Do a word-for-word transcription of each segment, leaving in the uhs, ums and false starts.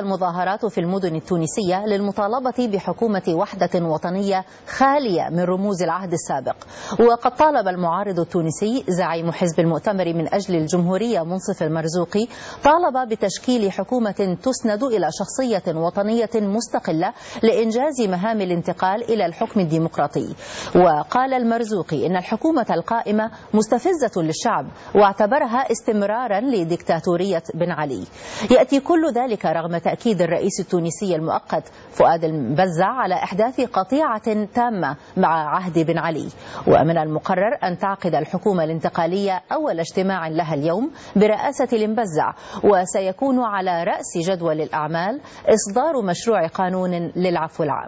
المظاهرات في المدن التونسية للمطالبة بحكومة وحدة وطنية خالية من رموز العهد السابق. وقد طالب المعارض التونسي زعيم حزب المؤتمر من أجل الجمهورية منصف المرزوقي طالب بتشكيل حكومة تسند إلى شخصية وطنية مستقلة لإنجاز مهام الانتقال إلى الحكم الديمقراطي. وقال المرزوقي إن الحكومة القائمة مستفزة للشعب، واعتبرها استمرارا لديكتاتورية بن علي. يأتي كل ذلك رغم تأكيد الرئيس التونسي المؤقت فؤاد المبزع على إحداث قطيعة تامة مع عهد بن علي. ومن المقرر أن تعقد الحكومة الانتقالية أول اجتماع لها اليوم برئاسة المبزع، وسيكون على رأس جدول الأعمال إصدار مشروع قانون للعفو العام.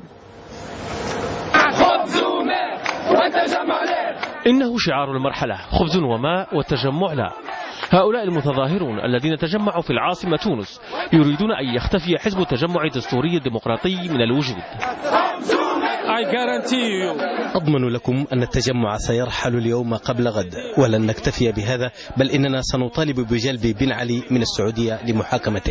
إنه شعار المرحلة، خبز وماء والتجمع لا. هؤلاء المتظاهرون الذين تجمعوا في العاصمة تونس يريدون أن يختفي حزب التجمع الدستوري الديمقراطي من الوجود. أضمن لكم أن التجمع سيرحل اليوم قبل غد، ولن نكتفي بهذا، بل إننا سنطالب بجلب بن علي من السعودية لمحاكمته.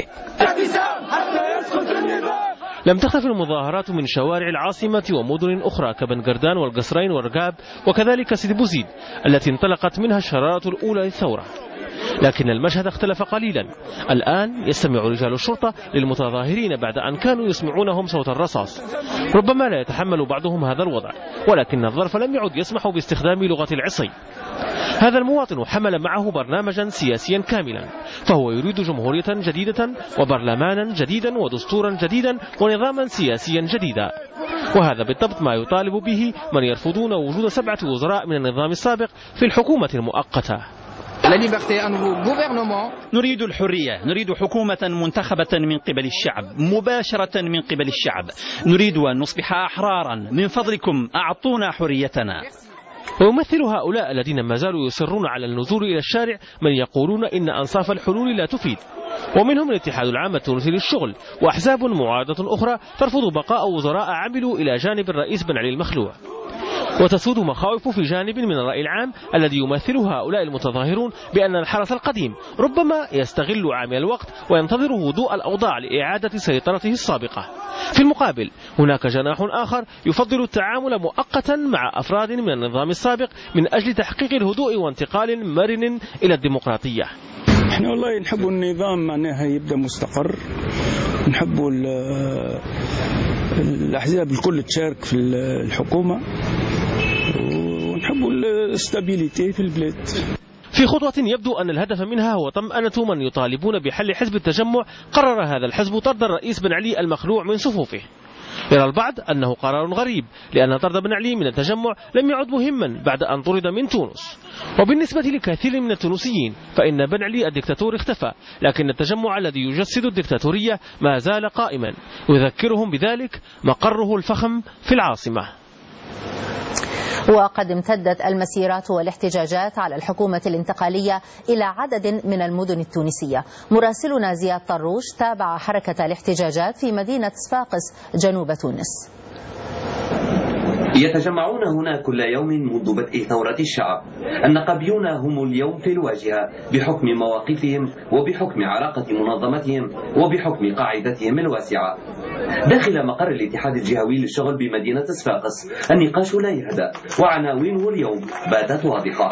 لم تختفي المظاهرات من شوارع العاصمة ومدن أخرى كبن قردان والقصرين والرقاب وكذلك سيدي بوزيد التي انطلقت منها الشرارة الأولى للثورة. لكن المشهد اختلف قليلا. الآن يستمع رجال الشرطة للمتظاهرين بعد أن كانوا يسمعونهم صوت الرصاص. ربما لا يتحمل بعضهم هذا الوضع، ولكن الظرف لم يعد يسمح باستخدام لغة العصي. هذا المواطن حمل معه برنامجا سياسيا كاملا، فهو يريد جمهورية جديدة وبرلمانا جديدا ودستورا جديدا ونظاما سياسيا جديدا. وهذا بالضبط ما يطالب به من يرفضون وجود سبعة وزراء من النظام السابق في الحكومة المؤقتة. نريد الحرية، نريد حكومة منتخبة من قبل الشعب، مباشرة من قبل الشعب، نريد أن نصبح أحرارا، من فضلكم أعطونا حريتنا. ويمثل هؤلاء الذين ما زالوا يصرون على النزول إلى الشارع من يقولون إن أنصاف الحلول لا تفيد، ومنهم الاتحاد العام التونسي للشغل وأحزاب معارضة أخرى ترفض بقاء وزراء عملوا إلى جانب الرئيس بن علي المخلوع. وتسود مخاوف في جانب من الرأي العام الذي يمثله هؤلاء المتظاهرون بأن الحرس القديم ربما يستغل عامل الوقت وينتظر هدوء الأوضاع لإعادة سيطرته السابقة. في المقابل هناك جناح آخر يفضل التعامل مؤقتا مع أفراد من النظام السابق من أجل تحقيق الهدوء وانتقال مرن إلى الديمقراطية. احنا والله نحب النظام معناها يبدأ مستقر، نحب الأحزاب الكل تشارك في الحكومة، ونحب الاستابيليتي في البلاد. في خطوة يبدو أن الهدف منها هو طمأنة من يطالبون بحل حزب التجمع، قرر هذا الحزب طرد الرئيس بن علي المخلوع من صفوفه. يرى البعض أنه قرار غريب، لأن طرد بن علي من التجمع لم يعد مهما بعد أن طرد من تونس. وبالنسبة لكثير من التونسيين فإن بن علي الدكتاتور اختفى، لكن التجمع الذي يجسد الدكتاتورية ما زال قائما، يذكرهم بذلك مقره الفخم في العاصمة. وقد امتدت المسيرات والاحتجاجات على الحكومة الانتقالية إلى عدد من المدن التونسية. مراسلنا زياد طروش تابع حركة الاحتجاجات في مدينة صفاقس جنوب تونس. يتجمعون هنا كل يوم منذ بدء ثورة الشعب. النقابيون هم اليوم في الواجهة بحكم مواقفهم وبحكم عراقة منظمتهم وبحكم قاعدتهم الواسعة. داخل مقر الاتحاد الجهوي للشغل بمدينة صفاقس النقاش لا يهدأ، وعناوينه اليوم باتت واضحة.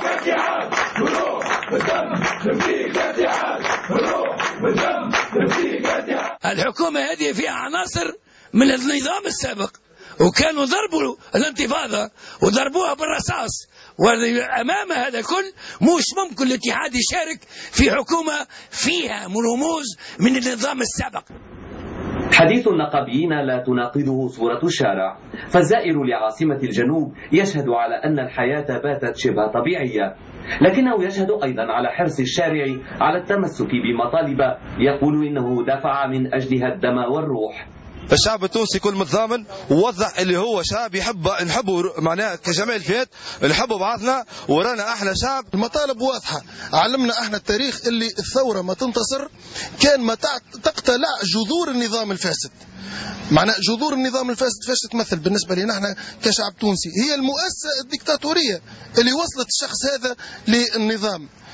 الحكومة هذه فيها عناصر من النظام السابق، وكانوا ضربوا الانتفاضة وضربوها بالرصاص، وأمام هذا كل مش ممكن الاتحاد يشارك في حكومة فيها رموز من النظام السابق. حديث النقابيين لا تناقضه صورة الشارع، فالزائر لعاصمة الجنوب يشهد على أن الحياة باتت شبه طبيعية، لكنه يشهد أيضا على حرص الشارع على التمسك بمطالب يقول إنه دفع من أجلها الدم والروح. الشعب التونسي كل متضامن ووضح اللي هو شعب يحب نحبه معناها كجميع الفئات اللي يحبوا بعضنا، ورانا احنا شعب. المطالب واضحه، علمنا احنا التاريخ اللي الثوره ما تنتصر كان ما تقتلع جذور النظام الفاسد. معناها جذور النظام الفاسد فاش تمثل بالنسبه لنا احنا كشعب تونسي هي المؤسسه الديكتاتوريه اللي وصلت الشخص هذا للنظام.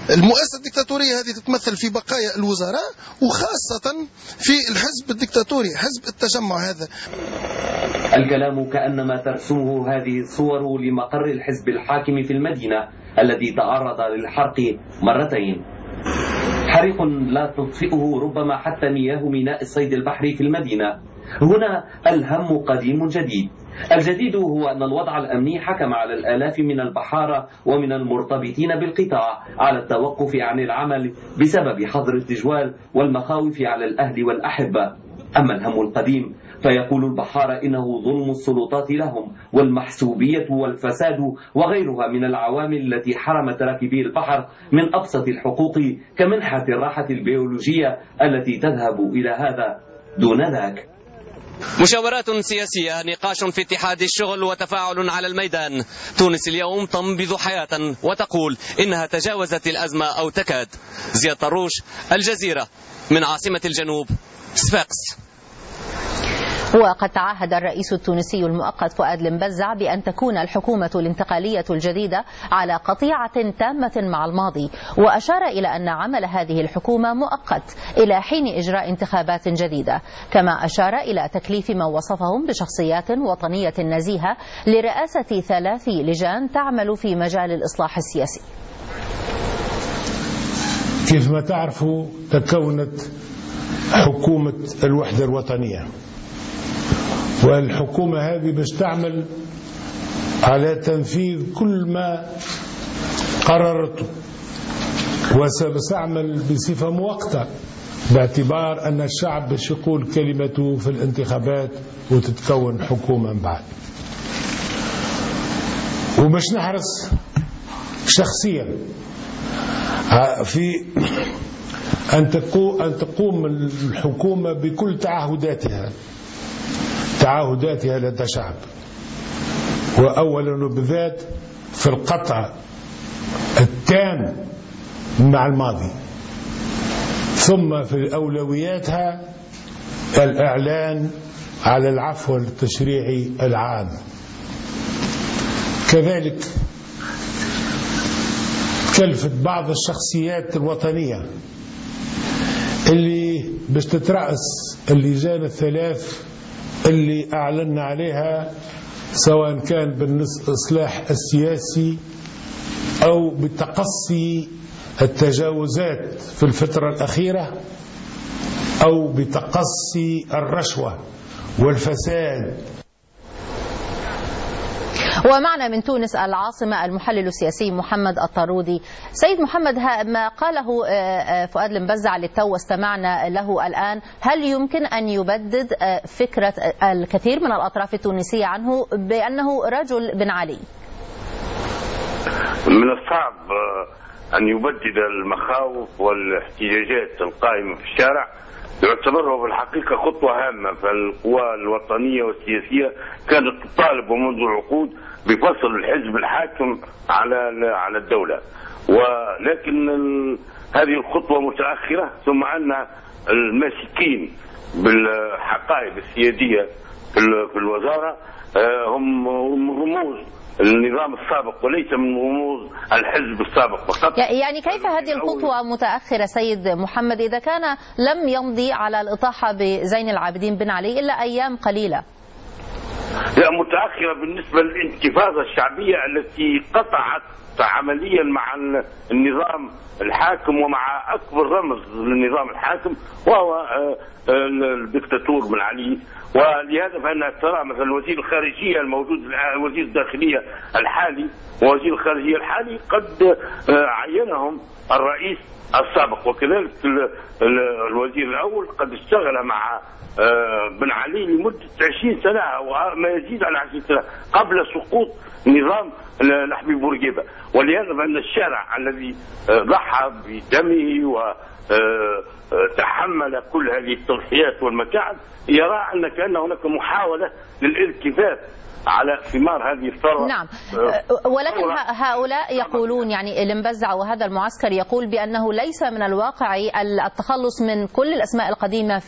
المؤسسة الدكتاتورية هذه تتمثل في بقايا الوزراء، وخاصة في الحزب الدكتاتوري حزب التجمع. هذا الكلام كأنما ترسمه هذه الصور لمقر الحزب الحاكم في المدينة الذي تعرض للحرق مرتين، حريق لا تطفئه ربما حتى مياه ميناء الصيد البحري في المدينة. هنا الهم قديم جديد. الجديد هو أن الوضع الأمني حكم على الآلاف من البحارة ومن المرتبطين بالقطاع على التوقف عن العمل بسبب حظر التجوال والمخاوف على الأهل والأحبة. أما الهم القديم فيقول البحارة إنه ظلم السلطات لهم والمحسوبية والفساد وغيرها من العوامل التي حرمت راكبي البحر من أبسط الحقوق كمنحة الراحة البيولوجية التي تذهب إلى هذا دون ذاك. مشاورات سياسية، نقاش في اتحاد الشغل وتفاعل على الميدان. تونس اليوم تنبض حياة وتقول إنها تجاوزت الأزمة أو تكاد. زياد طروش، الجزيرة، من عاصمة الجنوب صفاقس. وقد تعهد الرئيس التونسي المؤقت فؤاد المبزع بأن تكون الحكومة الانتقالية الجديدة على قطيعة تامة مع الماضي، وأشار إلى أن عمل هذه الحكومة مؤقت إلى حين إجراء انتخابات جديدة، كما أشار إلى تكليف من وصفهم بشخصيات وطنية نزيهة لرئاسة ثلاث لجان تعمل في مجال الإصلاح السياسي. كيف ما تعرفوا تكونت حكومة الوحدة الوطنية، والحكومة هذه باش تعمل على تنفيذ كل ما قررته، وستعمل بصفة مؤقتة باعتبار أن الشعب باش يقول كلمته في الانتخابات وتتكون حكومة من بعد. وباش نحرص شخصيا في أن تقوم الحكومة بكل تعهداتها تعهداتها لدى الشعب، وأولا وبالذات في القطع التام مع الماضي، ثم في أولوياتها الإعلان على العفو التشريعي العام. كذلك كلفت بعض الشخصيات الوطنية اللي باش تترأس اللجان الثلاث اللي أعلنا عليها، سواء كان بالإصلاح السياسي أو بتقصي التجاوزات في الفترة الأخيرة أو بتقصي الرشوة والفساد. ومعنا من تونس العاصمة المحلل السياسي محمد الطارودي. سيد محمد، ما قاله فؤاد المبزع للتو واستمعنا له الآن، هل يمكن أن يبدد فكرة الكثير من الأطراف التونسية عنه بأنه رجل بن علي؟ من الصعب أن يبدد المخاوف والاحتجاجات القائمة في الشارع. يعتبره في الحقيقة خطوة هامة، فالقوى الوطنية والسياسية كانت تطالب منذ عقود بفصل الحزب الحاكم على على الدولة، ولكن هذه الخطوة متأخرة، ثم أن الماسكين بالحقائب السيادية في الوزارة هم رموز النظام السابق وليس من رموز الحزب السابق فقط. يعني كيف هذه الخطوة متأخرة سيد محمد إذا كان لم يمضي على الإطاحة بزين العابدين بن علي إلا أيام قليلة؟ لا، متأخرة بالنسبة للانتفاضة الشعبية التي قطعت عمليا مع النظام الحاكم ومع أكبر رمز للنظام الحاكم وهو الدكتاتور بن علي. ولهذا فإنها ترى مثلا وزير الخارجية الموجود الآن، وزير الداخلية الحالي ووزير الخارجية الحالي قد عينهم الرئيس السابق، وكذلك الوزير الأول قد اشتغل مع بن علي لمدة عشرين سنة أو ما يزيد على عشرين سنة قبل سقوط نظام لحبيب بورقيبة. ولهذا فإن الشارع الذي ضحى بدمه وتحمل كل هذه التضحيات والمتاعب يرى أن كأن هناك محاولة للالتفات على ثمار هذه الثروة. نعم، ولكن هؤلاء يقولون، يعني المبزع وهذا المعسكر يقول بأنه ليس من الواقع التخلص من كل الأسماء القديمة